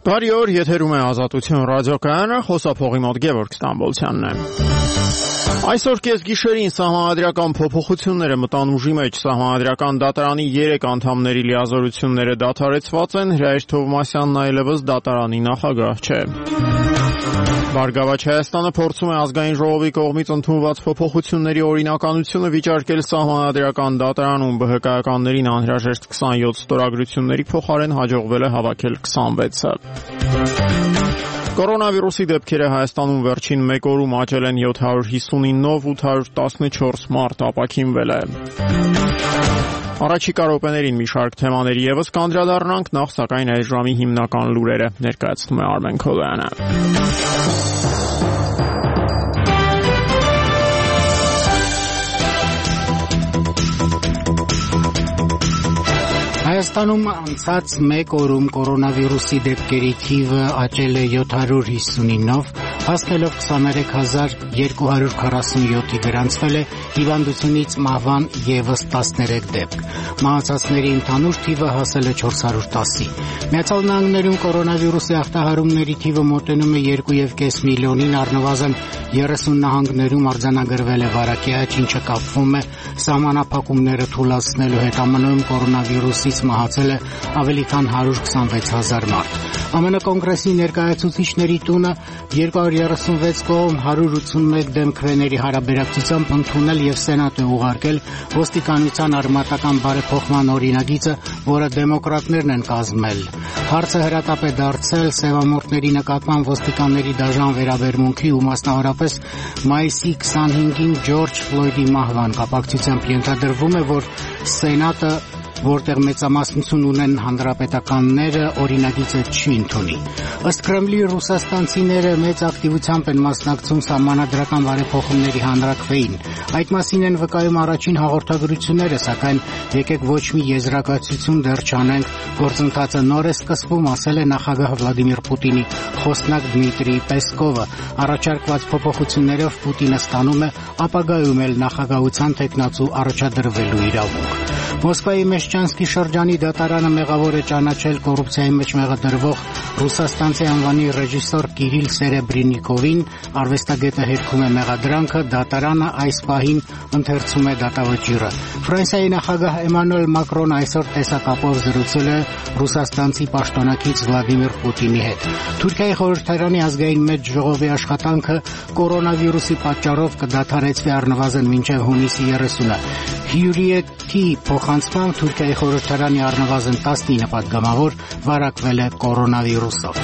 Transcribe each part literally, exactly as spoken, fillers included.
Բարի օր, եթերում է Ազատություն ռադիոկայանը, խոսափողի մոտ Գևորգ Ստամբոլցյանն է։ Այսօր կեսգիշերին սահմանադրական փոփոխությունները մտան ուժի մեջ, սահմանադրական դատարանի երեք անդամների լիազորությունները դադարեցված են, Հրայր Թովմասյանն այլևս դատարանի նախագահ չէ։ Բարգավաճ Հայաստանը փորձում է ազգային ժողովի կողմից ընդունված փոփոխությունների օրինականությունը վիճարկել սահմանադրական դատարանում, ԲՀԿ-ականներին անհրաժեշտ քսանյոթ ստորագրությունների փոխարեն հաջողվել է հավաքել քսանվեցը։ Կորոնավիրուսի դեպքերը Հայաստանում վերջին մեկ օրում աճել են յոթ հարյուր հիսունինով, ութ հարյուր տասնչորս մարդ ապաքինվել է։ Առաջիկա րոպեներին մի շարք թեմաների ևս կանդրադառնանք, նախ սակայն այս ժամի հիմնական լուրերը ներկայացնում է Արմեն Քոլոյանը։ Հայաստանում անցած մեկ օրում կորոնավիրուսի դեպքերի թիվը աճել է յոթ հարյուր հիսունինով, հասնելով քսաներեք հազար երկու հարյուր քառասունյոթի, գրանցվել է հիվանդությունից մահվան ևս տասներեք դեպք։ Մահացածների ընդհանուր թիվը հասել է չորս հարյուր տասի։ Միացյալ Նահանգներում կորոնավիրուսի ախտահարումների թիվը մոտենում է երկու և կես միլիոնին, առնվազն երեսուն նահանգներում արձանագրվել է վարակի աճ, ինչը կապվում է սահմանափակումները թուլացնելու հետ։ ԱՄՆ-ում կորոնավիրուսից մահացել է ավելի քան հարյուր քսանվեց հազար մարդ։ ԱՄՆ կոնգրեսի ներկայացուցիչների տունը երկու հարյուր երեսունվեց կողմ հարյուր ութսունմեկ դեմ քվեների հարաբերակցությամբ ընդունել և Սենատ է ուղարկել ոստիկանության արմատական բարեփոխման օրինագիծը, որը դեմոկրատներն են կազմել։ Հարցը հրատապ է դարձել սևամորթների նկատմամբ ոստիկանների դաժան վերաբերմունքի ու մասնավորապես մայիսի քսանհինգին Ջորջ Ֆլոյդի մահվան կապակցությամբ ենթադրվում է, որ Սենատը, որտեղ մեծամասնություն ունեն հանրապետականները, օրինագիծը չի ընդունի։ Ըստ Կրեմլի, ռուսաստանցիները մեծ ակտիվությամբ են մասնակցում սահմանադրական բարեփոխումների հանրաքվեին։ Այդ մասին են վկայում առաջին հաղորդագրությունները, սակայն եկեք ոչ մի եզրակացություն դեռ չանենք, գործընթացը նոր է սկսվում, ասել է նախագահ Վլադիմիր Պուտինի խոսնակ Դմիտրի Պեսկովը։ Առաջարկված փոփոխություններով Պուտինը ստանում է ապագայում էլ նախագահության թեկնածու առաջադրվելու իրավունք։ Մոսկվայի Մեշչանսկի շրջանի դատարանը մեղավոր է ճանաչել կոռուպցիայի մեջ մեղադրվող ռուսաստանցի անվանի ռեժիսոր Կիրիլ Սերեբրինիկովին, արվեստագետը հերքում է մեղադրանքը, դատարանը այս պահին ընթերցում է դատավճիռը։ Ֆրանսիայի նախագահ Էմանուել Մակրոնը այսօր տեսակապով զրուցել է ռուսաստանցի պաշտոնակից Վլադիմիր Պուտինի հետ։ Թուրքիայի խորհրդարանի ազգային մեծ ժողովի աշխատանքը կորոնավիրուսի պատճառով կդադարեցվի առնվազն մինչև հունիսի երեսունը։ Հյուրիեթի փոխանցմամբ Թուրքիայի խորհրդարանի առնվազն տասնինը պատգամավոր վարակվել է կորոնավիրուսով։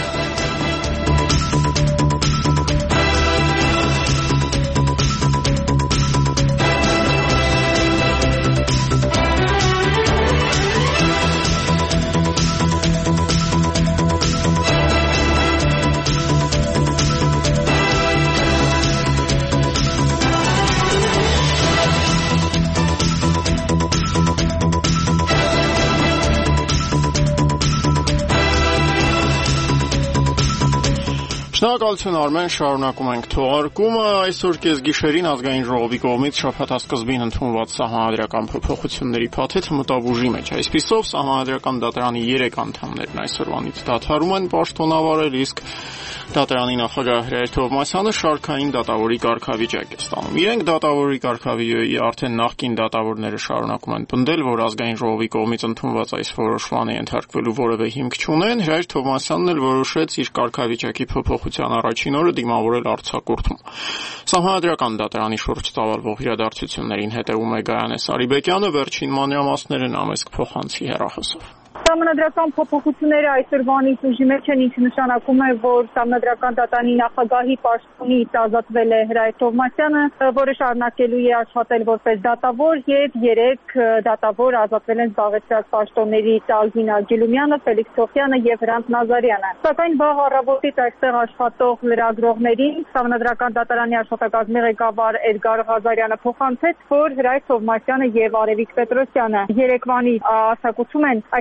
Շնորհակալություն Արմեն, շարունակում ենք թողարկումը։ Այսօր կեսգիշերին ազգային ժողովի կողմից շաբաթասկզբին ընդունված սահմանադրական փոփոխությունների փաթեթը մտավ ուժի մեջ։ Այսպիսով սահմանադրական դատարանի երեք անդամներն այսօրվանից դադարում են պաշտոնավարել, իսկ դատարանի նախագահ Հրայր Թովմասյանը շարքային դատավորի կարգավիճակ է ստանում։ Իրենք դատավորի կարգավիճակի արդեն նախկին դատավորները շարունակում են պնդել, որ ազգային ժողովի կողմից ընդունված այս որոշմանը ենթարկվելու որևէ հիմք չունեն։ Հրայր Թովմասյանն էլ որոշեց իր կարգավիճակի փոփոխության առաջին օրը դիմավորել արձակուրդում։ Սահմանադրական դատարանի շուրջ ծավալվող իրադարձություններին հետևում է Գայանե Սարիբեկյանը, վերջին մանրամասները նա մեզ կփոխանցի հեռախոսով։ Սահմանադրական փոփոխությունները այսօրվանից ուժի մեջ են, ինչը նշանակում է, որ Սահմանադրական դատարանի նախագահի պաշտոնից ազատվել է Հրայր Թովմասյանը, որը շարունակելու է աշխատել որպես դատավոր, եւ երեք դատավոր ազատվել են զբաղեցրած պաշտոններից Ալբինա Գիլումյանը, Ֆելիքս Սոֆյանը եւ Հրանտ Նազարյանը։ Սակայն վաղ առավոտից այստեղ աշխատող լրագրողներին Սահմանադրական դատարանի աշխատակազմի ղեկավար Էդգար Ղազարյանը փոխանցեց, որ Հրայր Թովմասյանը եւ Արևիկ Պետրոսյանը երեկվանից ասակուցում են, այսինքն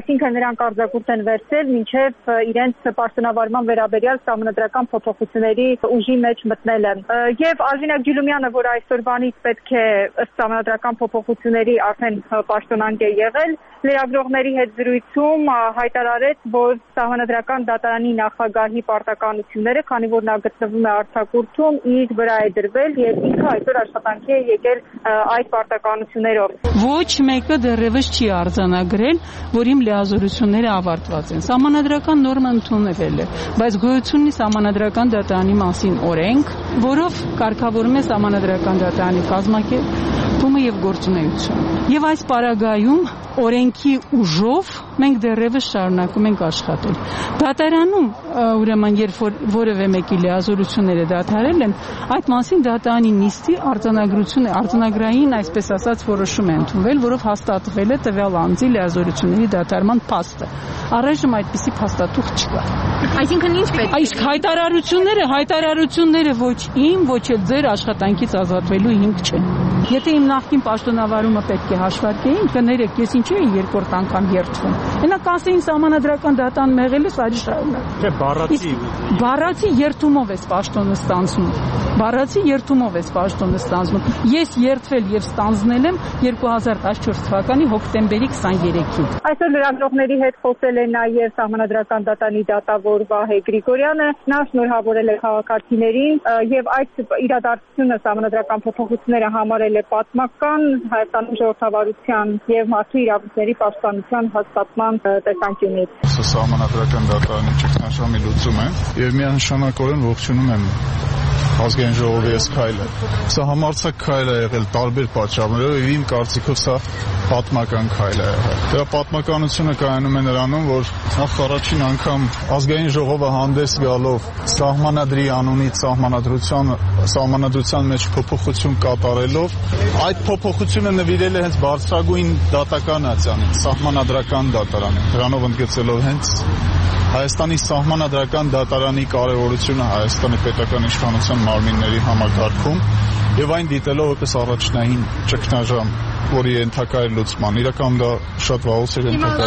նրանք արձակուրդ են վերցրել մինչև իրենց պաշտոնավարման վերաբերյալ սահմանադրական փոփոխությունների ուժի մեջ մտնելը։ Եվ Ալվինա Գյուլումյանը, որ այսօրվանից պետք է ըստ սահմանադրական փոփոխությունների արդեն պաշտոնանկ է եղել, լրագրողների հետ զրույցում հայտարարեց, որ սահմանադրական դատարանի նախագահի պարտականությունները, քանի որ նա գտնվում է արձակուրդում, իր վրա է դրվել եւ ինքը այսօր աշխատանքի է եկել այդ պարտականություններով։ Ոչ մեկը դեռևս չի արձանագրել, որ իմ լիազորությունները ավարտված են։ Սահմանադրական նորմը ընդունվել է, բայց գոյություն ունի սահմանադրական դատարանի մասին օրենք, որով կարգավորում է սահմանադրական դատարանի կազմակերպումը եւ գործունեությունը։ Եվ այս պարագայում օրենքի ուժով մենք դեռևս շարունակում ենք աշխատել։ Դատարանում, ուրեմն, երբ որ որևէ մեկի լիազորությունները դադարել են, այդ մասին դատարանի նիստի արձանագրությունը, արձանագրային, այսպես ասած, որոշում է ընդունվել, որով հաստատվել է տվյալ անձի լիազորությունների դատարման փաստը։ Առայժմ այդպիսի փաստաթուղթ չկա։ Այսինքն ինչ պետք է։ Այս հայտարարությունները, հայտարարությունները ոչ իմ, ոչ էլ ձեր աշխատանքից ազատվելու հիմք չեն։ Եթե իմ նախկին պաշտոնավարումը պետք է հաշվարկեին, կներեք, ես ինչու եմ երկրորդ անգամ երդվում։ Հենա կանսեին սահմանադրական դատան մեղել է սարի շարունակ։ Չէ, բառացի։ Բառացի երդումով է պաշտոնը ստանձնում։ Բառացի երդումով է պաշտոնը ստանձնում։ Ես երդվել եւ ստանձնել եմ երկու հազար տասնչորս թվականի հոկտեմբերի քսաներեքին։ Այսօր լրագրողների հետ խոսել է նաեւ սահմանադրական դատանի դատավոր Վահե Գրիգորյանը, նա շնորհավորել է քաղաքացիներին եւ այդ իրադարձությունը սահմանադրական փոփոխությունները համարել է պատմական Հայաստանում ժողովրդավարության եւ մարդու իրավունքների պաշտպանության հաստատման տեսանկյունից։ Սահմանադրական դատարանի ճգնաժամի լուծում է եւ միանշանակորեն ողջունում եմ ազգային ժողովի այս քայլը։ Սա համարձակ քայլ է եղել տարբեր պատճառներով եւ իմ կարծիքով սա պատմական քայլ է եղել։ Դրա պատմականությունը կայանում է նրանում, որ նախ առաջին անգամ ազգային ժողովը հանդես գալով սահմանադրի անունից սահմանադրության սահմանադրության մեջ փոփոխություն կատարելով, այդ փոփոխությունը նվիրել է հենց բարձրագույն դատական ատյանին, սահմանադրական դատարանին, դրանով ընդգծելով հենց Հայաստանի սահմանադրական դատարանի կարևորությունը Հայաստանի պետական իշխանության մարմինների համակարգում եւ այն դիտելով որպես առաջնային ճգնաժամ, որի ենթակա է լուծման։ Իրականում դա շատ վաղուց էր ենթակա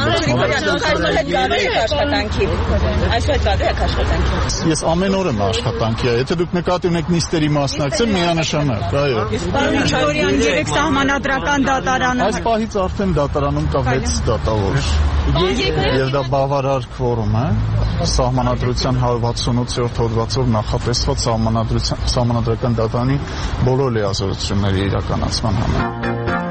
լուծման։ Ես ամեն օր եմ աշխատանքի, եթե դուք նկատի ունեք նիստերի մասնակցել, միանշանակ, այո։ Գրիգորյան, երեք սահմանադրական դատարանը։ Այս պահից արդեն դատարանում կա վեց դատավոր։ Եվ դա բավարար քվորում է։ Սահմանադրության հարյուր վաթսունութ հոդվածով նախատեսված սահմանադրական դատարանի բոլոր լիազորությունների իրականացման համար։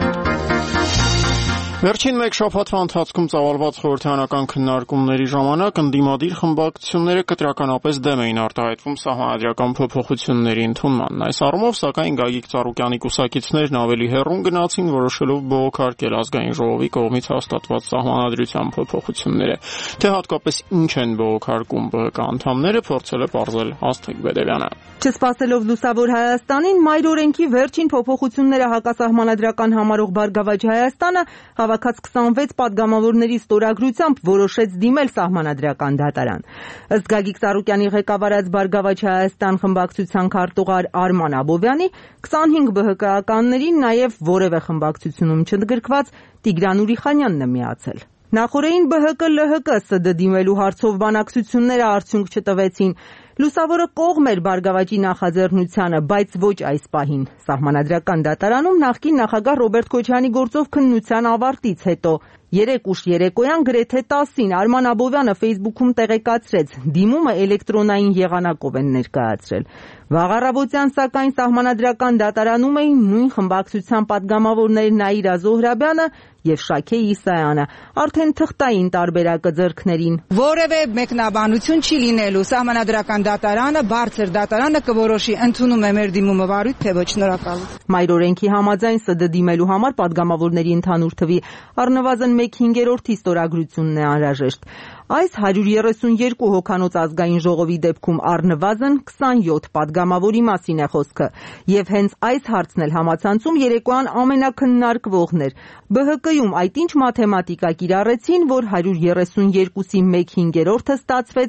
Վերջին մեկ շաբաթվա ընթացքում ծավալված խորհրդարանական քննարկումների ժամանակ ընդդիմադիր խմբակցությունները կտրականապես դեմ էին արտահայտվում սահմանադրական փոփոխությունների ընդունմանն։ Այս առումով, սակայն, Գագիկ Ծառուկյանի կուսակիցներն ավելի հեռուն գնացին, որոշելով բողոքարկել ազգային ժողովի կողմից հաստատված սահմանադրության փոփոխությունները։ Թե հատկապես ինչ են բողոքարկում ԲՀԿ անդամները, փորձել է պարզել Աստղիկ Բեդևյանը։ Չսպասելով լուսավոր Հայաստանին, մայր օրենքի վերջին փոփոխությունները հակասահմանադրական համարող Բարգավաճ Հայաստանը հավաքած քսանվեց պատգամավորների ստորագրությամբ որոշեց դիմել սահմանադրական դատարան։ Ըստ Գագիկ Ծառուկյանի ղեկավարած Բարգավաճ Հայաստան խմբակցության քարտուղար Արման Աբովյանի, քսանհինգ ԲՀԿ-ականներին նաև որևէ խմբակցությունում չընդգրկված Տիգրան Ուրիխանյանն է միացել։ Նախորդին ԲՀԿ-ԼՀԿ ՍԴ դիմելու հարցով բանակցությունները արդյունք չտվեցին։ Լուսավորը կողմ էր Բարգավաճի նախաձեռնությանը, բայց ոչ այս պահին։ Սահմանադրական դատարանում նախկին նախագահ Ռոբերտ Քոչարյանի գործով քննության ավարտից հետո երեք ուշ երեկոյան գրեթե տասին Արման Աբովյանը Facebook-ում տեղեկացրեց, դիմումը էլեկտրոնային եղանակով են ներկայացրել։ Վաղ առավոտյան, սակայն, սահմանադրական դատարանում էին նույն խմբակցության պատգամավորներ Նաիրա Զոհրաբյանը եւ Շաքե Իսայանը, արդեն թղթային տարբերակը ձեռքներին։ Որևէ մեկնաբանություն չի լինելու, սահմանադրական դատարանը, բարձր դատարանը կորոշի ընդունում է մեր դիմումը վարույթ, թե ոչ, շնորհակալ։ Մայր օրենքի համաձայն ՍԴ դիմելու համար պատգամավորների ընդհանուր թվի առնվազն մեկ հինգերորդի ստորագրությունն է անհրաժեշտ։ Այս հարյուր երեսունյոթ հոգանոց ազգային ժողովի դեպքում առնվազն քսանյոթ պատգամավորի մասին է խոսքը, եւ հենց այս հարցն էլ համացանցում երեկոյան ամենակննարկվողն էր։ ԲՀԿ-ում այդ ինչ մաթեմատիկա կիրառեցին, որ հարյուր երեսունյոթի մեկ հինգերորդը ստացվեց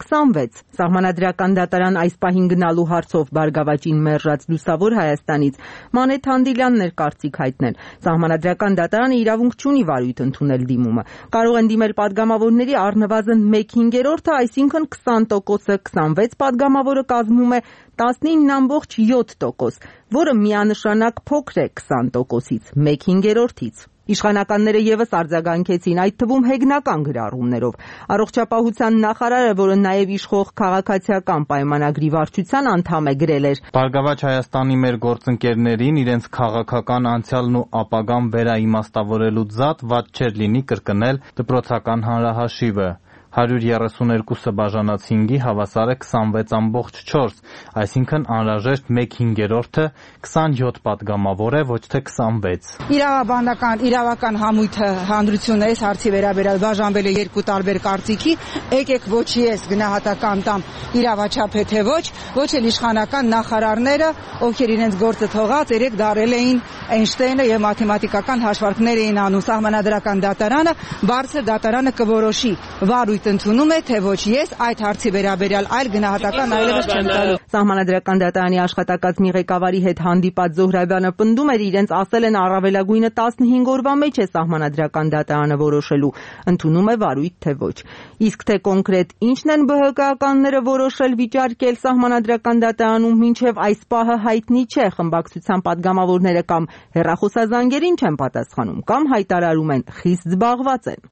քսանվեց։ Սահմանադրական դատարան այս պահին գնալու հարցով Բարգավաճին մերժած Լուսավոր Հայաստանից Մանե Թանդիլյանն էր կարծիք հայտնել։ Սահմանադրական դատարանը իրավունք չունի վարույթ ընդունել դիմումը։ Կարող են դիմել պատգամավորների առնվազն մեկ հինգերորդը, այսինքն քսան տոկոսը, քսանվեց պատգամավորը կազմում է տասնինը ամբողջ յոթ տոկոս, որը միանշանակ փոքր է քսան տոկոսից, մեկ հինգերորդից։ Իշխանականները ևս արձագանքեցին, այդ թվում հեգնական գրառումներով։ Առողջապահության նախարարը, որը նաև իշխող քաղաքացիական պայմանագրի վարչության անդամ է, գրել էր. Բարգավաճ Հայաստանի մեր գործընկերներին իրենց քաղաքական անցյալն ու ապագան վերաիմաստավորելու զատ վատ չէր լինի կրկնել դպրոցական հանրահաշիվը։ հարյուր երեսուներկուսը բաժանած հինգի հավասար է քսանվեց ամբողջ չորս, այսինքն անհրաժեշտ մեկ հինգերորդը քսանյոթ պատգամավոր է, ոչ թե քսանվեց։ Իրավաբանական իրավական համույթը հանրությունը այս հարցի վերաբերյալ բաժանվել է երկու տարբեր կարծիքի, եկեք ոչ ես գնահատական տամ իրավաչափ է թե ոչ, ոչ էլ իշխանական նախարարները, ովքեր իրենց գործը թողած երեք դարել էին Էյնշտեյնը եւ մաթեմատիկական հաշվարկներ էին անում։ Սահմանադրական դատարանը, բարձր դատարանը կորոշի վարույթ ընդունում է, թե ոչ ես այդ հարցի վերաբերյալ այլ գնահատական այլևս չեմ տալու։ Սահմանադրական դատարանի աշխատակազմի ղեկավարի հետ հանդիպած Զոհրաբյանը պնդում էր, իրենց ասել են առավելագույնը տասնհինգ օրվա մեջ է Սահմանադրական դատարանը որոշելու, ընդունում է վարույթ թե ոչ։ Իսկ թե կոնկրետ ինչն են ԲՀԿ-ականները որոշել վիճարկել Սահմանադրական դատարանում, մինչև այս պահը հայտնի չէ, խմբակցության պատգամավորները կամ հեռախոսազանգերին չեն պատասխանում, կամ հայտարարում են խիստ զբաղված են։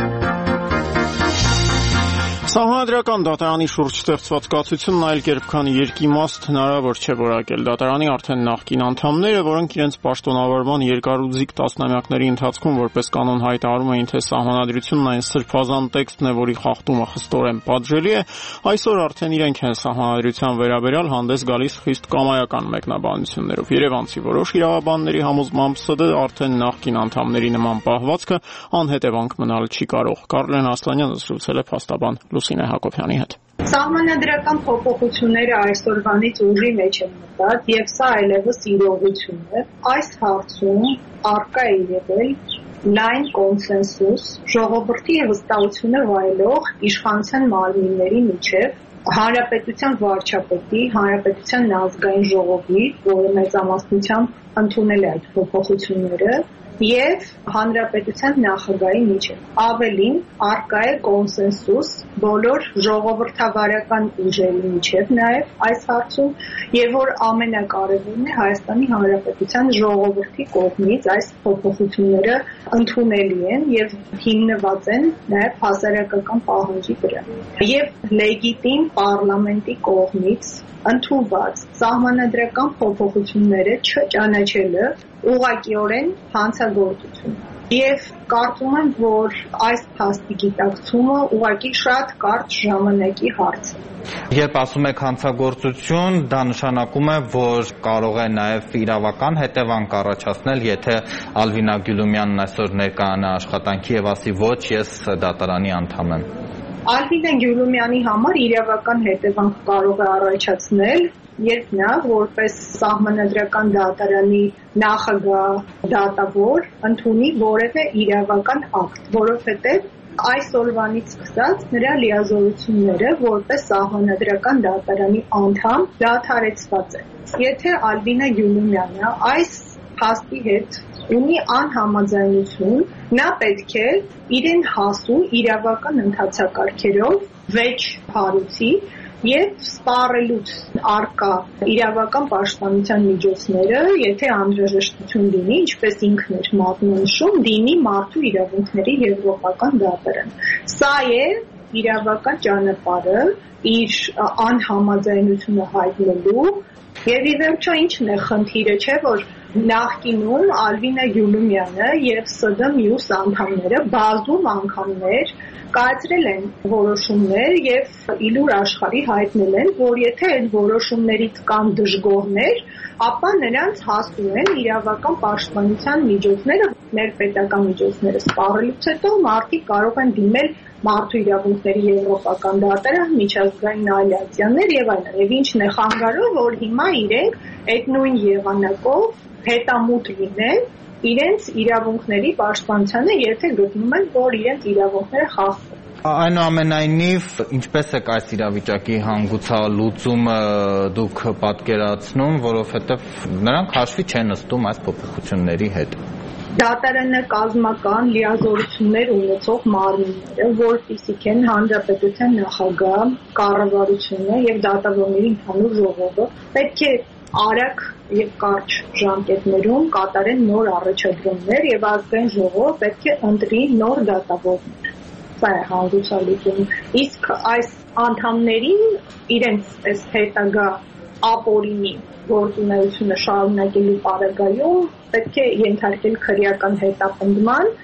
Սահմանադրական դատարանի շուրջ ստեղծված կացությունն այլ կերպ քան երկիմաստ հնարավոր չէ որակել։ Դատարանի արդեն նախկին անդամները, որոնք իրենց պաշտոնավարման երկարուձիգ տասնամյակների ընթացքում որպես կանոն հայտարարում էին, թե սահմանադրությունն այն սրբազան տեքստն է, որի խախտումը խստորեն պատժելի է, այսօր արդեն իրենք են սահմանադրության վերաբերյալ հանդես գալիս խիստ կամայական մեկնաբանություններով։ Երևանցի որոշ իրավաբանների համոզմամբ ՍԴ արդեն նախկին անդամների նման պահվածքը անհետևանք մնալ չի կարող։ Կարլեն Ասլանյանը զրուցել է փաստաբան Լուսինե Հակոբյանի հետ։ Սահմանադրական փոփոխությունները այսօրվանից ուժի մեջ են մտած եւ սա այլևս իրողություն է։ Այս հարցում առկա է եղել լայն կոնսենսուս ժողովրդի վստահությունը վայելող իշխանության մարմինների միջև, հանրապետության վարչապետի, հանրապետության ազգային ժողովի, որը մեծամասնությամբ ընդունել է այդ փոփոխությունները, եւ հանրապետության նախագահի միջև։ Ավելին, առկա է կոնսենսուս բոլոր ժողովրդավարական ուժերի միջև նաեւ այս հարցում, եւ որ ամենակարևորն է Հայաստանի Հանրապետության ժողովրդի կողմից այս փոփոխությունները ընդունելի են եւ հիմնված են նաեւ հասարակական պահանջի վրա։ Եվ լեգիտիմ պարլամենտի կողմից ընդունված սահմանադրական փոփոխությունները չճանաչելը ուղղակիորեն հանցագործություն։ Եվ կարծում եմ, որ այս փաստի գիտակցումը ուղղակի շատ կարճ ժամանակի հարց է։ Երբ ասում եք հանցագործություն, դա նշանակում է, որ կարող է նաև իրավական հետևանք առաջացնել, եթե Ալվինա Գյուլումյանն այսօր ներկայանա աշխատանքի եւ ասի ոչ, ես դատարանի անդամ եմ։ Ալվինա Գյուլումյանի համար իրավական հետևանք կարող է առաջացնել, երբ նա որպես սահմանադրական դատարանի նախագահ դատավոր ընդունի որևէ իրավական ակտ, որովհետև այսօրվանից սկսած նրա լիազորությունները որպես սահմանադրական դատարանի անդամ դադարեցված է։ Եթե Ալվինա Գյուլումյանը այս փաստի հետ ունի անհամաձայնություն, նա պետք է իրեն հասու իրավական ընթացակարգերով վեճ հարուցի եւ սպառելուց արկա իրավական պաշտպանության միջոցները, եթե անհրաժեշտություն լինի, ինչպես ինքն էր մատնանշում, դիմի մարդու իրավունքների եվրոպական դատարան։ Սա է իրավական ճանապարհը իր անհամաձայնությունը հայտնելու եւ ի վերջո ինչն է խնդիրը, չէ՞ որ նախկինում Ալվինա Գյուլումյանը եւ ՍԴ մյուս անդամները բազում անգամներ կայացրել են որոշումներ եւ իլուր աշխարհի հայտնել են, որ եթե այդ որոշումներից կան դժգոհներ, ապա նրանց հասնում են իրավական պաշտպանության միջոցները, ներպետական միջոցները սպառելուց հետո մարդիկ կարող են դիմել մարդու իրավունքների եվրոպական դատարան, միջազգային այլացիաներ եւ այլն։ Եվ ինչն է խանգարում, որ հիմա իրենք այդ նույն եղանակով հետամուտ լինեն իրենց իրավունքների պաշտպանությանը, եթե գտնում են, որ իրենց իրավունքները խախտվում։ Այնուամենայնիվ, ինչպես է այս իրավիճակի հանգուցալուծումը դուք պատկերացնում, որովհետև նրանք հաշվի չեն նստում այս փոփոխությունների հետ։ Դատարանը կազմական լիազորություններ ունեցող մարմինները, որպիսիք են Հանրապետության նախագահ, կառավարությունը եւ դատավորների ընդհանուր ժողովը, պետք է արագ եւ կարճ ժամկետներում կատարեն նոր առաջադրումներ եւ ազգային ժողովը պետք է ընտրի նոր դատավորներ։ Սա է հանգուցալուծումը։ Իսկ այս անդամներին իրենց այս հետագա ապօրինի գործունեությունը շարունակելու պարագայում պետք է ենթարկել քրեական հետապնդման։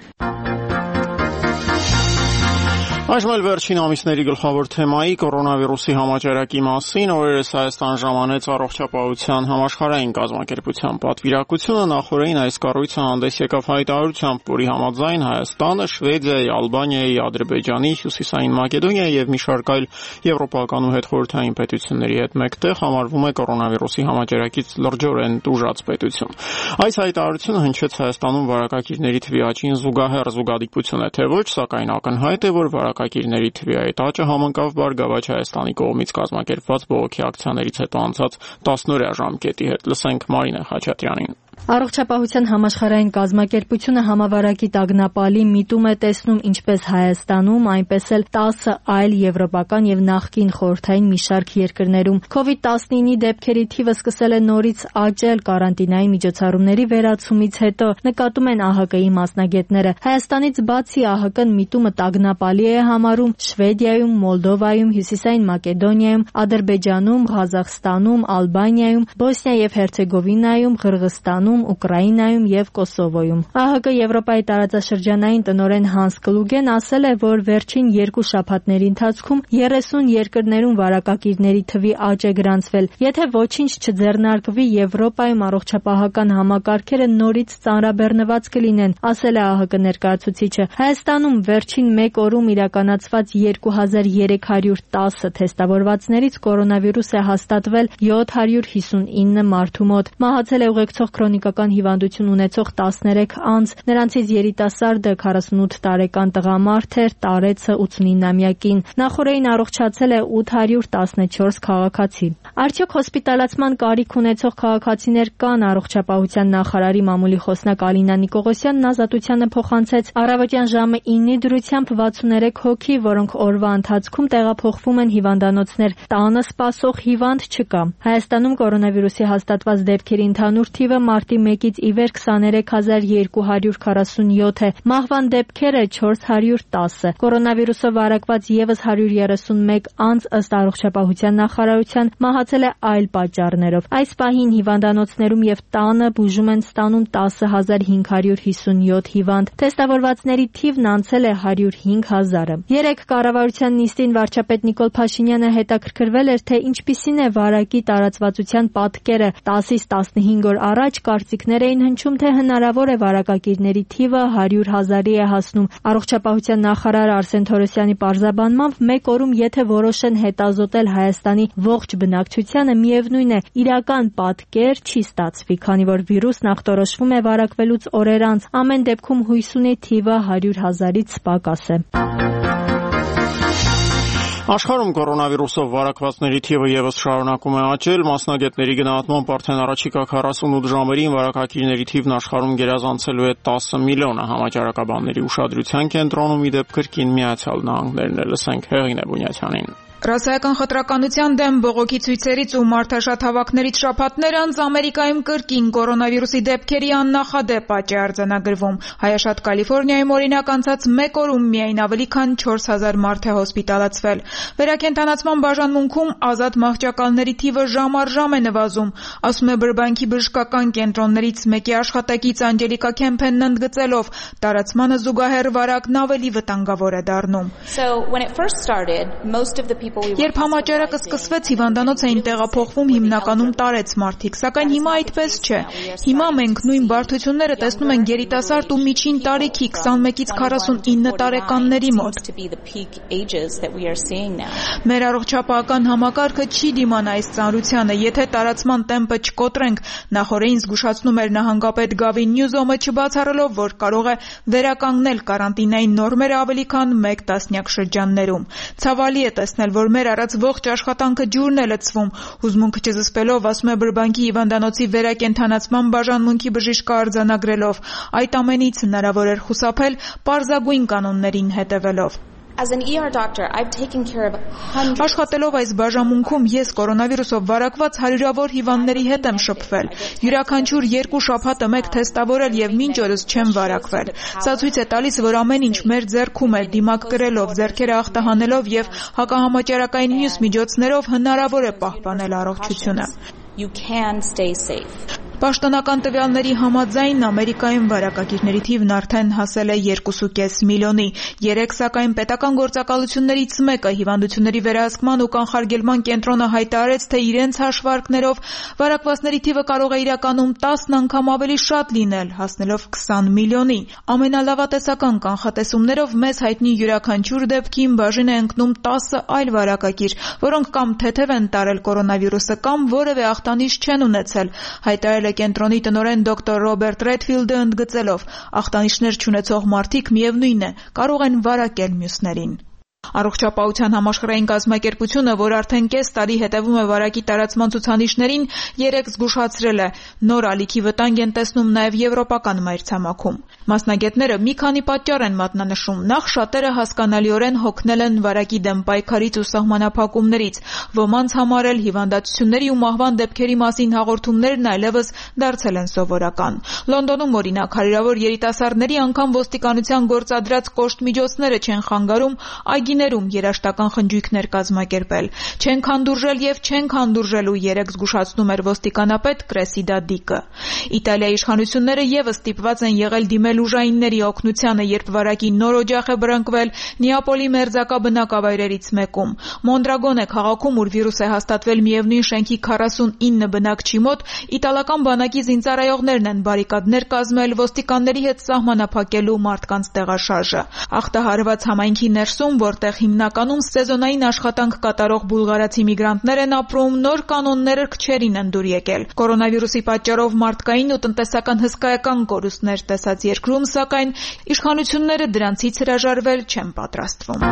Այժմ էլ վերջին ամիսների գլխավոր թեմայի կորոնավիրուսի համաճարակի մասին օրերս Հայաստան ժամանեց առողջապահության համաշխարհային կազմակերպության պատվիրակությունը նախորդին այս կառույցը հանդես եկավ հայտարարությամբ, որի համաձայն Հայաստանը, Շվեդիայի, Ալբանիայի, Ադրբեջանի, Հյուսիսային Մակեդոնիայի եւ մի շարք այլ եվրոպական ու հետխորհրդային պետությունների հետ մեկտեղ համարվում է կորոնավիրուսի համաճարակից լրջորեն տուժած պետություն։ Այս հայտարարությունը հնչեց Հայաստանում վարակակիրների թվի աճին զուգահեռ զուգադիպություն է, թե ոչ, սակայն ակնհայտ է, որ վարակակիրների թվի այդ աճը համընկավ Բարգավաճ Հայաստանի կողմից կազմակերպված բողոքի ակցիաներից հետո անցած տասնօրյա ժամկետի հետ։ Լսենք Մարինե Խաչատրյանին։ Առողջապահության համաշխարհային կազմակերպությունը համավարակի տագնապալի միտում է տեսնում ինչպես Հայաստանում, այնպես էլ տասը այլ եվրոպական եւ նախկին խորհրդային մի շարք երկրներում։ քովիդ տասնինը դեպքերի թիվը սկսել է նորից աճել կարանտինայի միջոցառումների վերացումից հետո, նկատում են ԱՀԿ-ի մասնագետները։ Հայաստանից բացի ԱՀԿ-ն միտումը տագնապալի է համարում Շվեդիայում, Մոլդովայում, Հյուսիսային Մակեդոնիայում, Ադրբեջանում, Ղազախստանում, Ալբանիայում, Բոսնիա եւ Հերցեգովինայում, Ղրղստանում, Ուկրաինայում եւ Կոսովոյում։ ԱՀԿ Եվրոպայի տարածաշրջանային տնօրեն Հանս Կլուգեն ասել է, որ վերջին երկու շաբաթների ընթացքում երեսուն երկրներում վարակակիրների թվի աճ է գրանցվել։ Եթե ոչինչ չձեռնարկվի, Եվրոպայում առողջապահական համակարգերը նորից ծանրաբեռնված կլինեն, ասել է ԱՀԿ ներկայացուցիչը։ Հայաստանում վերջին մեկ օրում իրականացված երկու հազար երեք հարյուր տասը թեստավորվածներից կորոնավիրուս է հաստատվել յոթ հարյուր հիսունինը մարդու մոտ։ Մահացել է ուղեկցող քրոնիկական հիվանդություն ունեցող տասներեք անձ, նրանցից երիտասարդը քառասունութ տարեկան տղամարդ էր, տարեցը ութսունինամյակին։ Նախորդին առողջացել է ութ հարյուր տասնչորս քաղաքացի։ Արդյոք հոսպիտալացման կարիք ունեցող քաղաքացիներ կան? Առողջապահության նախարարի մամուլի խոսնակ Ալինա Նիկողոսյանն ազատությանը փոխանցեց առավոտյան ժամը իննի դրությամբ վաթսուներեք հոգի, որոնք օրվա ընթացքում տեղափոխվում են հիվանդանոցներ, տանը սպասող հիվանդ չկա։ Հայաստանում կորոնավիրուսի հաստատված դեպքերի ընդհանուր թիվը մարտի մեկից ի վեր քսաներեք հազար երկու հարյուր քառասունյոթ է, մահվան դեպքերը չորս հարյուր տասը։ Կորոնավիրուսով վարակված եւս հարյուր երեսունմեկ անձ ըստ առողջապահության նախարարության մահացել է այլ պատճառներով։ Այս պահին հիվանդանոցներում եւ տանը բուժում են ստանում տասը հազար հինգ հարյուր հիսունյոթ հիվանդ։ Թեստավորվածների թիվն անցել է հարյուր հինգ հազարը։ Երեք կառավարության նիստին վարչապետ Նիկոլ Փաշինյանը հետաքրքրվել էր, թե ինչպիսին է վարակի տարածվածության պատկերը։ տասից տասնհինգ օր առաջ կարծիքներ էին հնչում, թե հնարավոր է վարակակիրների թիվը հարյուր հազարի է հասնում։ Առողջապահության նախարար Արսեն Թորոսյանի պարզաբանմամբ մեկ օրում եթե որոշեն հետազոտել Հայաստանի ողջ բնակչությանը, միևնույն է, իրական պատկեր չի ստացվի, քանի որ վիրուսն ախտորոշվում է վարակվելուց օրեր անց։ Ամեն դեպքում հույս ունի թիվը հարյուր հազարից պակաս է։ Աշխարհում կորոնավիրուսով վարակվածների թիվը եւս շարունակում է աճել։ Մասնագետների գնահատմամբ արդեն առաջիկա քառասունութ ժամերին վարակակիրների թիվն աշխարհում գերազանցելու է տասը միլիոնը։ Համաճարակաբանների ուշադրության կենտրոնում ի դեպ կրկին Միացյալ Նահանգներն է։ Լսենք Հեղինե Բունյացյանին։ Ռասայական խտրականության դեմ բողոքի ցույցերից ու մարդաշատ հավաքներից շաբաթներ անց Ամերիկայում կրկին կորոնավիրուսի դեպքերի աննախադեպ աճ է արձանագրվում։ Հայաշատ Կալիֆոռնիայում օրինակ անցած մեկ օրում միայն ավելի քան չորս հազար մարդ է հոսպիտալացվել։ Վերակենդանացման բաժանմունքում ազատ մահճակալների թիվը ժամ առ ժամ է նվազում, ասում է Բրբանքի բժշկական կենտրոններից մեկի աշխատակից Անջելիկա Քեմփենն ընդգծելով, տարածմանը զուգահեռ վարակն ավելի վտանգավոր է դառնում։ Երբ համաճարակը սկսվեց, հիվանդանոց էին տեղափոխվում հիմնականում տարեց մարդիկ, սակայն հիմա այդպես չէ։ Հիմա մենք նույն բարդությունները տեսնում ենք երիտասարդ ու միջին տարիքի քսանմեկից քառասունինը տարեկանների մոտ։ Մեր առողջապահական համակարգը չի դիմանա այս ծանրությանը, եթե տարածման տեմպը չկոտրենք, նախորդին զգուշացնում էր նահանգապետ Գավին Նյուզոմը, չբացառելով, որ կարող է վերականգնել կարանտինային նորմերը ավելի քան մեկ տասնյակ շրջաններում։ Ցավալի է տեսնել, որ մեր արած ողջ աշխատանքը ջուրն է լցվում, հուզմունքը չզսպելով, ասում է Բրբանկի հիվանդանոցի վերակենդանացման բաժանմունքի բժիշկը արձանագրելով, այդ ամենից հնարավոր էր խուսափել պարզագույն կանոններին հետևելով։ Աշխատելով այս բաժանմունքում ես կորոնավիրուսով վարակված հարյուրավոր հիվանդների հետ եմ շփվել։ Յուրաքանչյուր երկու շաբաթը մեկ թեստավորել եւ մինչ օրս չեմ վարակվել։ Սա ցույց է տալիս, որ ամեն ինչ մեր ձեռքում է, դիմակ կրելով, ձեռքերը ախտահանելով եւ հակահամաճարակային մյուս միջոցներով հնարավոր է պահպանել առողջությունը։ Պաշտոնական տվյալների համաձայն Ամերիկայում վարակագիրների թիվն արդեն հասել է երկու կես միլիոնի։ Երեկ սակայն պետական գործակալություններից մեկը հիվանդությունների վերահսկման ու կանխարգելման կենտրոնը հայտարարեց, թե իրենց հաշվարկներով վարակվածների թիվը կարող է իրականում տասն անգամ ավելի շատ լինել, հասնելով քսան միլիոնի։ Ամենալավատեսական կանխատեսումներով մեզ հայտնի յուրաքանչյուր դեպքին բաժին է ընկնում տասը այլ վարակագիր, որոնք կամ թեթև են տարել կորոնավիրուսը, կամ որևէ ախտանիշ չեն ունեցել, հայտարարել կենտրոնի տնօրեն դոկտոր Ռոբերտ Ռեդֆիլդը ընդգծելով, ախտանիշներ չունեցող մարդիկ միևնույն է, կարող են վարակել մյուսներին։ Առողջապահության համաշխարհային կազմակերպությունը, որ արդեն կես տարի հետևում է վարակի տարածման ցուցանիշներին, երեկ զգուշացրել է, նոր ալիքի վտանգ են տեսնում նաև եվրոպական մայրցամաքում։ Մասնագետները մի քանի պատճառ են մատնանշում. նախ շատերը հասկանալիորեն հոգնել են վարակի դեմ պայքարից ու սահմանափակումներից, ոմանց համար էլ հիվանդացությունների ու մահվան դեպքերի մասին հաղորդումներն այլևս դարձել են սովորական։ Լոնդոնում, օրինակ, հարյուրավոր երիտասարդների անգամ ոստիկանության գործադրած կոշտ միջոցները չեն խանգարում այգիներում երաշտական խնջույքներ կազմակերպել։ Չենք հանդուրժել եւ չենք հանդուրժելու, երեք զգուշացնում էր ոստիկանապետ Կրեսիդա Դիկը։ Իտալիայի իշխանությունները եւս ստիպված են եղել դիմել ուժայինների օգնությանը, երբ վարակի նոր օջախ է բռնկվել Նեապոլի մերձակա բնակավայրերից մեկում։ Մոնդրագոնե քաղաքում, ուր վիրուս է հաստատվել միևնույն շենքի քառասունինը բնակչի մոտ, իտալական բանակի զինծառայողներն են բարիկադներ կազմել ոստիկանների հետ սահմանափակելու մարդկանց տեղաշարժը։ Ախտահարված համայնքի ներսում, որտեղ հիմնականում սեզոնային աշխատանք կատարող բուլղարացի միգրանտներ են ապրում, նոր կանոնները քչերին են դուր եկել։ Կորոնավիրուսի պատճառով մարդկային ու տնտեսական հսկայական կորուստներ տեսած երկրում, սակայն իշխանությունները դրանցից հրաժարվել չեն պատրաստվում։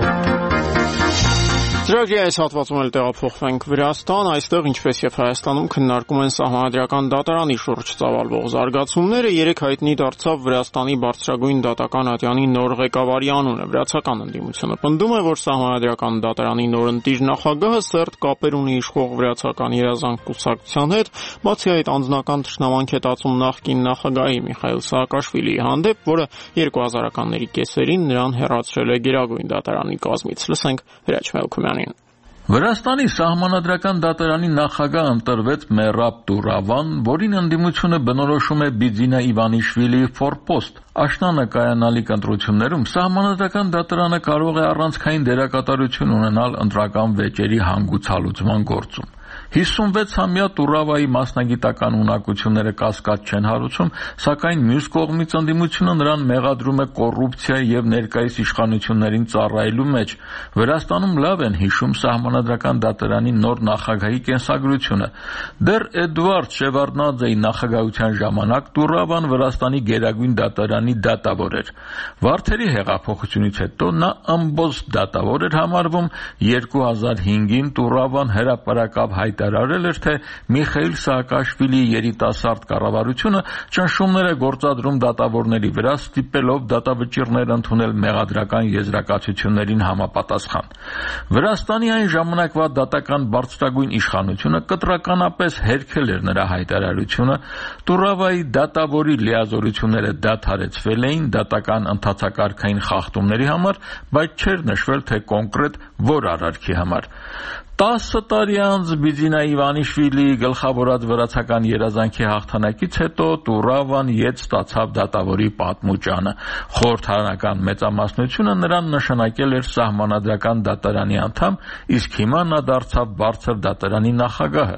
Ծրագրի այս հատվածում էլ տեղափոխվենք Վրաստան, այստեղ ինչպես եւ Հայաստանում քննարկում են սահմանադրական դատարանի շուրջ ծավալվող զարգացումները, երեք հայտնի դարձավ Վրաստանի բարձրագույն դատական ատյանի նոր ղեկավարի անունը։ Վրացական ընդդիմությունը պնդում է, որ սահմանադրական դատարանի նորընտիր նախագահը սերտ կապեր ունի իշխող վրացական երազանք կուսակցության հետ, բացի այդ անձնական թշնամանք է տածում նախկին նախագահի Միխայիլ Սաակաշվիլիի հանդեպ, որը երկու հազարականների կեսերին նրան հեռացրել է Գերագույն դատարանի կազմից։ Լսենք Հրաչ Մելքումյանին։ Վրաստանի սահմանադրական դատարանի նախագահ ընտրվեց Մերապ Տուրավան, որին ընդդիմությունը բնորոշում է Բիձինա Իվանիշվիլիի ֆորպոստ։ Աշնանը կայանալիք ընտրություններում սահմանադրական դատարանը կարող է առանցքային դերակատարություն ունենալ ընտրական վեճերի հանգուցալուծման գործում։ հիսունվեցամյա Տուրավայի մասնագիտական ունակությունները կասկած չեն հարուցում, սակայն մյուս կողմից ընդդիմությունը նրան մեղադրում է կոռուպցիա եւ ներկայիս իշխանություններին ծառայելու մեջ։ Վրաստանում լավ են հիշում սահմանադրական դատարանի նոր նախագահի կենսագրությունը։ Դեռ Էդվարդ Շևարդնաձեի նախագահության ժամանակ Տուրավան Վրաստանի Գերագույն դատարանի դատավոր էր։ Վարդերի հեղափոխությունից հետո նա ըմբոստ դատավոր էր համարվում։ երկու հազար հինգին Տուրավան հրապարակավ հայտարարել էր, թե Միխայիլ Սաակաշվիլիի երիտասարդ կառավարությունը ճնշումներ է գործադրում դատավորների վրա, ստիպելով դատավճիռներ ընդունել մեղադրական եզրակացություններին համապատասխան։ Վրաստանի այն ժամանակվա դատական բարձրագույն իշխանությունը կտրականապես հերքել էր նրա հայտարարությունը։ Տուրավայի դատավորի լիազորությունները դադարեցվել էին դատական ընթացակարգային խախտումների համար, բայց չէր նշվել, թե կոնկրետ որ արարքի համար։ տասը տարի անց Բիձինա Իվանիշվիլիի գլխավորած վրացական երազանքի հաղթանակից հետո Տուրավան ետ ստացավ դատավորի պատմուճանը։ Խորհրդարանական մեծամասնությունը նրան նշանակել էր սահմանադրական դատարանի անդամ, իսկ հիմա նա դարձավ բարձր դատարանի նախագահը։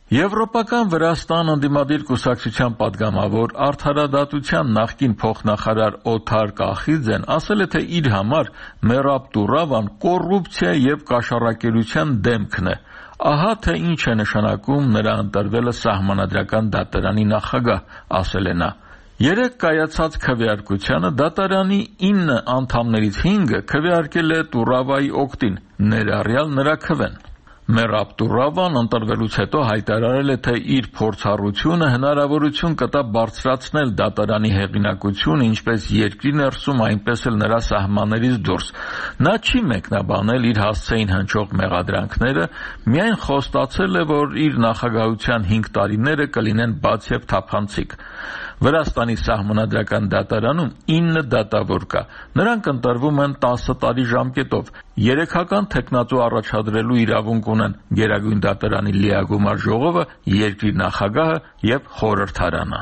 Եվրոպական Վրաստան ընդդիմադիր կուսակցության պատգամավոր արդարադատության նախկին փոխնախարար Օթար Կախիձեն ասել է, թե իր համար Մերապ Տուրավան կոռուպցիա եւ կաշառակերության դեմքն է։ Ահա թե ինչ է նշանակում նրա ընտրվելը Սահմանադրական դատարանի նախագահ, ասել է նա։ Երեք կայացած քվեարկությանը դատարանի ինը անդամներից հինգը քվեարկել է Տուրավայի օգտին, ներառյալ նրա քվեն։ Մերապ Տուրավան ընտրվելուց հետո հայտարարել է, թե իր փորձառությունը հնարավորություն կտա բարձրացնել դատարանի հեղինակությունը ինչպես երկրի ներսում, այնպես էլ նրա սահմաններից դուրս։ Նա չի մեկնաբանել իր հասցեին հնչող մեղադրանքները, միայն խոստացել է, որ իր նախագահության հինգ տարիները կլինեն բաց եւ թափանցիկ։ Վրաստանի Սահմանադրական դատարանում ինը դատավոր կա։ Նրանք ընտրվում են տասը տարի ժամկետով։ Երեքական թեկնածու առաջադրելու իրավունք ունեն Գերագույն դատարանի լիագումար ժողովը, երկրի նախագահը եւ խորհրդարանը։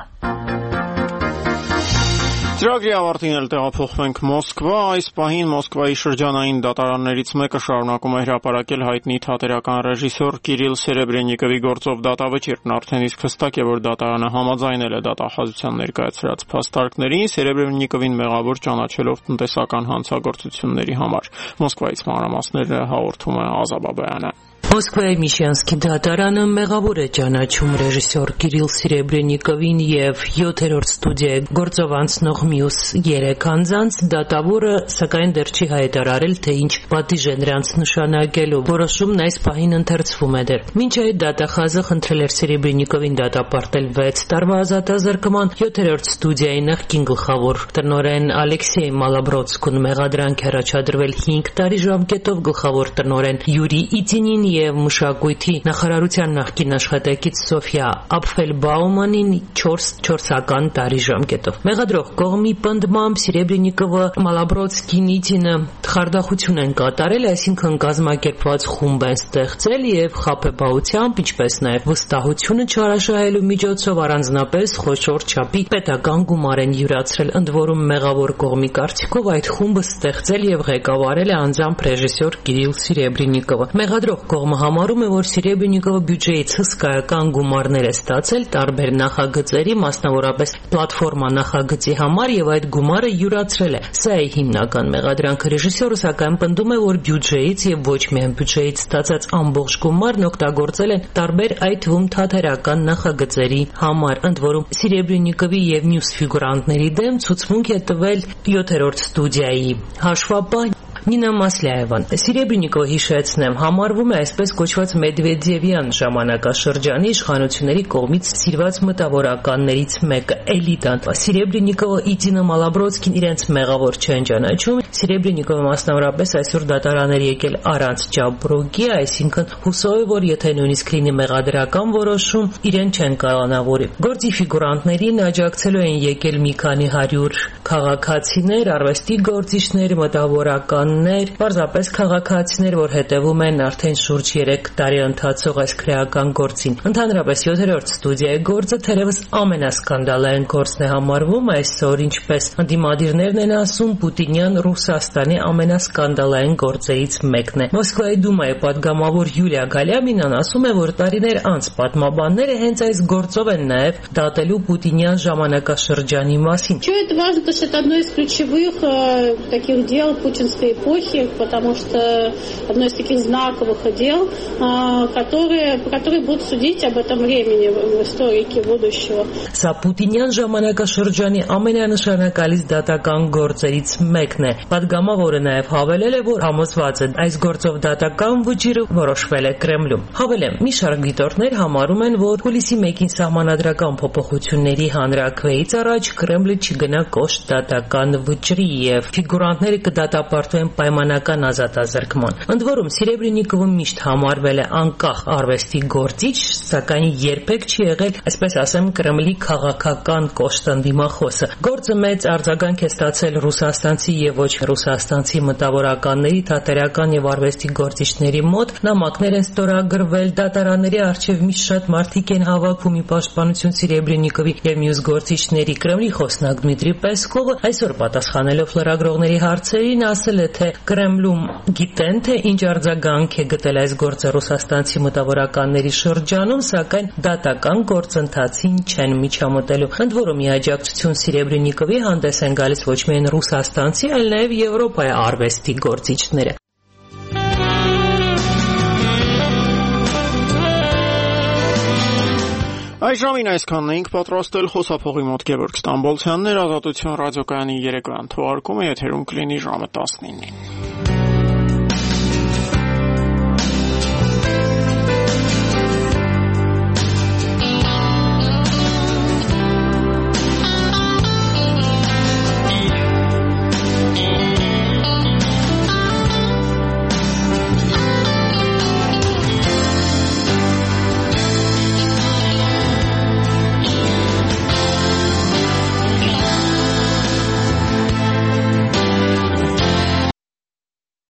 Ծրագրի ավարտին էլ տեղափոխվում ենք Մոսկվա։ Այս պահին Մոսկվայի շրջանային դատարաններից մեկը շարունակում է հրապարակել հայտնի թատերական ռեժիսոր Կիրիլ Սերեբրենիկովի գործով դատավճիռն, արդեն իսկ հստակ է, որ դատարանը համաձայնել է դատախազության ներկայացրած փաստարկներին, Սերեբրենիկովին մեղավոր ճանաչելով տնտեսական հանցագործությունների համար։ Մոսկվայից մանրամասները հաղորդում է Ազա Բաբայանը։ Մոսկվայի Միշյանսկի դատարանը մեղավոր է ճանաչում ռեժիսոր Կիրիլ Սերեբրենիկովին եւ յոթերորդ ստուդիայի գործով անցնող մյուս երեք անձանց, դատավորը սակայն դեռ չի հայտարարել, թե ինչ պատիժ է նրանց նշանակելու։ Որոշումն այս պահին ընթերցվում է դեռ։ Մինչ այդ դատախազը խնդրել էր Սերեբրենիկովին դատապարտել վեց տարվա ազատազրկման, յոթերորդ ստուդիայի նախկին գլխավոր տնօրեն Ալեքսեյ Մալաբրոցկուն մեղադրանք է առաջադրվել հինգ տարի ժամկետով, գլխավոր տնօրեն Յուրի Իծինին եւ մշակույթի նախարարության նախկին աշխատակից Սոֆիա Ապֆելբաումանին չորս չորսական տարի ժամկետով։ Մեղադրող կողմի պնդմամբ Սերեբրենիկովը Մալաբրոցկին Իծինը խարդախություն են կատարել, այսինքն կազմակերպված խումբ են ստեղծել եւ խաբեբայությամբ, ինչպես նաեւ վստահությունը չարաշահելու միջոցով առանձնապես խոշոր չափի պետական գումար են յուրացրել, ընդ որում մեղավոր կողմի կարծիքով այդ խումբը ստեղծել եւ ղեկավարել է անձամբ ռեժիսոր Կիրիլ Սերեբրենիկովը։ Մեղադրող կողմը համարում է, որ Սերեբրենիկովը բյուջեից հսկայական գումարներ է ստացել տարբեր նախագծերի, մասնավորապես պլատֆորմա նախագծի համար եւ այդ գումարը յուրացրել է։ Սա է հիմնական մեղադրանքը։ Ռեժիսորը սակայն պնդում է, որ բյուջեից եւ ոչ միայն բյուջեից ստացած ամբողջ գումարն օգտագործել են տարբեր, այդ թվում թատերական նախագծերի համար, ընդ որում Սերեբրենիկովի եւ մյուս ֆիգուրանտների դեմ ցուցմունք է տվել յոթերորդ ստուդիայի հաշվապահ Նինա Մասլիայևան։ Սերեբրենիկովը, հիշեցնեմ, համարվում է այսպես կոչված Մեդվեդևյան ժամանակաշրջանի իշխանությունների կողմից սիրված մտավորականներից մեկը, էլիտան։ Սերեբրենիկովը, Իծինը, Մալաբրոցկին իրենց մեղավոր չեն ճանաչում։ Սերեբրենիկովը մասնավորապես այսօր դատարաններ եկել առանց ճապրուկի, այսինքն հուսով է, որ եթե նույնիսկ լինի մեղադրական որոշում, իրեն չեն կանոնավորի։ Գործի ֆիգուրանտներին աջակցելու են եկել մի քանի հարյուր քաղաքացիներ, արվեստի գործիչներ, մտավորական պարզապես քաղաքացիներ, որ հետևում են արդեն շուրջ երեք տարի ընթացող այս քրեական գործին։ Ընդհանրապես յոթերորդ ստուդիայի գործը թերևս ամենասկանդալային գործն է համարվում այսօր, ինչպես ընդդիմադիրներն են ասում, Պուտինյան Ռուսաստանի ամենասկանդալային գործերից մեկն է։ Մոսկվայի Դումայի պատգամավոր Յուլիա Գալյամինան ասում է, որ տարիներ անց պատմաբանները հենց այս գործով են նաև դատելու Պուտինյան ժամանակաշրջանի մասին։ Что это важно, потому что это одно из ключевых таких дел путинской эпохи, потому что одно из таких знаковых дел, которые, которые будут судить об этом времени историки будущего. Սա Պուտինյան ժամանակաշրջանի ամենանշանակալից դատական գործերից մեկն է։ Պատգամավորը նաև հավելել է, որ համոզված է այս գործով դատական վճիռը որոշվել է Կրեմլում։ Հավելեմ, մի շարք դիտորդներ համարում են, որ հուլիսի մեկին սահմանադրական փոփոխությունների հանրաքվեից առաջ Կրեմլը չգնա կոշտ դատական վճռի եւ ֆիգուրանտները կդատապարտվեն պայմանական ազատազրկման։ Ընդ որում Սերեբրենիկովը միշտ համարվել է անկախ արվեստի գործիչ, սակայն երբեք չի եղել, այսպես ասեմ, Կրեմլի քաղաքական կոշտ ընդդիմախոսը։ Գործը մեծ արձագանք է ստացել ռուսաստանցի եւ ոչ ռուսաստանցի մտավորականների, թատերական եւ արվեստի գործիչների մոտ։ Նամակներ են ստորագրվել, դատարանների առջեւ միշտ շատ մարդիկ են հավաքվում ի պաշտպանություն Սերեբրենիկովի եւ մյուս գործիչների։ Կրեմլի խոսնակ Դմիտրի Պեսկովը այսօր պատասխանելով լրագրողների հարցերին ասել է, թե Կրեմլում գիտեն, թե ինչ արձագանք է գտել այս գործը ռուսաստանցի մտավորականների շրջանում, սակայն դատական գործընթացին չեն միջամտելու։ Ընդ որում, ի աջակցություն Սիրեբրենիկովի հանդես են գալիս ոչ միայն ռուսաստանցի, այլ նաև Եվրոպայի արվեստի գործիչները։ Այս ժամին այսքանն էինք պատրաստել, խոսափողի մոտ Գևորգ Ստամբոլցյանն էր, Ազատություն ռադիոկայանի երեկոյան թողարկումը եթերում կլինի ժամը տասնինին։